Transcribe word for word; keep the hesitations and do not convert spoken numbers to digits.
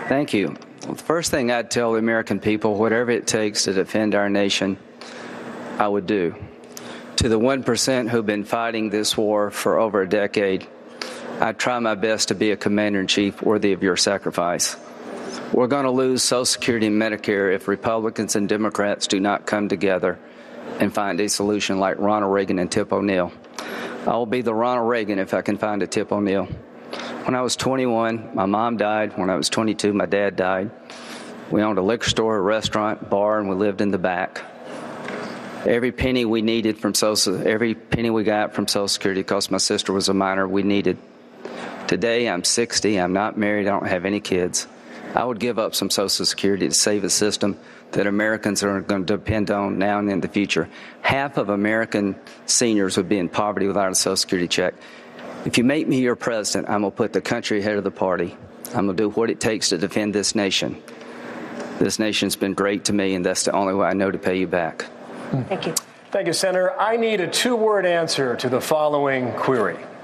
Thank you. Well, the first thing I'd tell the American people, whatever it takes to defend our nation, I would do. To the one percent who've been fighting this war for over a decade, I try my best to be a commander-in-chief worthy of your sacrifice. We're going to lose Social Security and Medicare if Republicans and Democrats do not come together and find a solution like Ronald Reagan and Tip O'Neill. I will be the Ronald Reagan if I can find a Tip O'Neill. When I was twenty-one, my mom died. When I was twenty-two, my dad died. We owned a liquor store, a restaurant, bar, and we lived in the back. Every penny we needed from Social, every penny we got from Social Security, because my sister was a minor, we needed. Today, I'm sixty. I'm not married. I don't have any kids. I would give up some Social Security to save a system that Americans are going to depend on now and in the future. Half of American seniors would be in poverty without a Social Security check. If you make me your president, I'm going to put the country ahead of the party. I'm going to do what it takes to defend this nation. This nation's been great to me, and that's the only way I know to pay you back. Thank you. Thank you, Senator. I need a two-word answer to the following query.